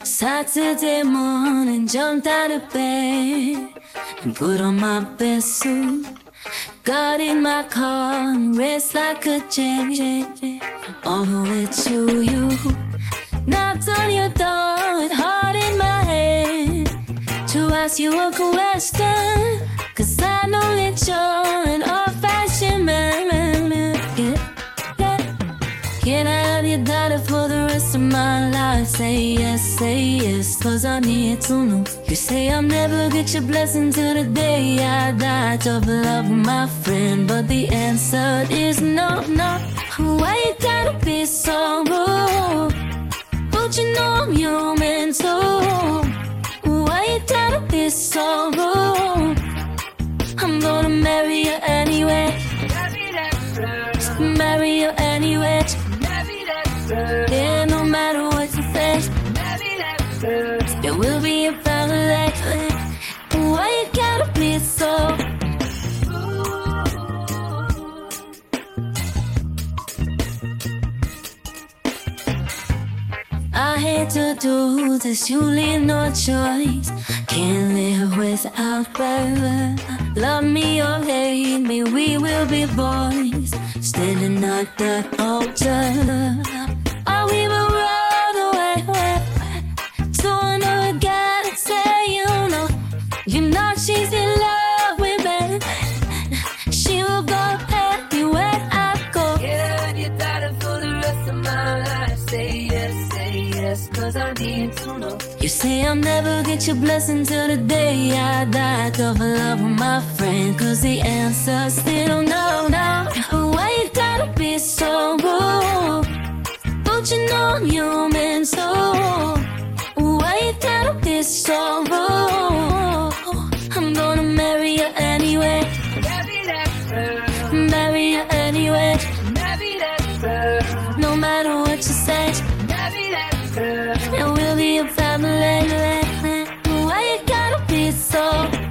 Saturday morning, jumped out of bed and put on my best suit. Got in my car and raced like a jet all the way to you. Knocked on your door with heart in my hand to ask you a question, 'cause I know that you're an old-fashioned man. Can I have your daughter for the rest of my life? Say yes, 'cause I need to know. You say I'll never get your blessing till the day I die. Of love, my friend, but the answer is no. Why you gotta be so rude? Don't you know I'm human too? Why you gotta be so rude? I'm gonna marry you anyway. Marry you anyway. Yeah, no matter what you face, it will be a family. Why you gotta be so? I hate to do this, you leave no choice. Can't live without forever. Love me or hate me, we will be boys, standing at that altar. Or we will run away to another guy to say, you know she's in love with me. She will go anywhere I go. Yeah, you got it for the rest of my life. Say yes, 'cause I need to know. You say I'll never get your blessing till the day I die. Of love with my friend, 'cause the answer's still no. Why you gotta be so rude? Don't you know I'm human too? Why you gotta be so rude? I'm gonna marry you anyway. Marry you anyway. No matter what you say, and we'll be a family. Why you gotta be so?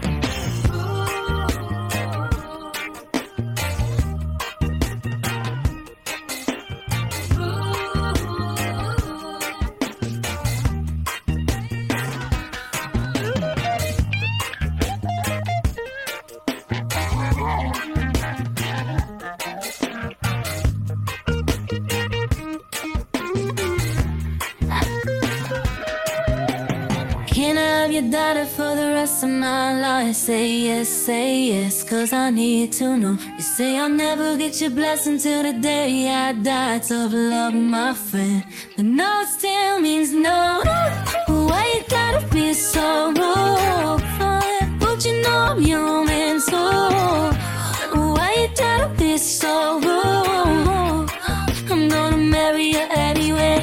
Can I have your daughter for the rest of my life? Say yes, 'cause I need to know. You say I'll never get your blessing till the day I die. Of love, my friend, but no still means no. Why you gotta be so rude? Don't you know I'm human too? Why you gotta be so rude? I'm gonna marry you anyway.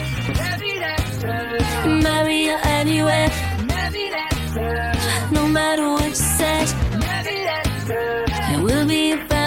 Marry you anyway. No matter what you say, it will be a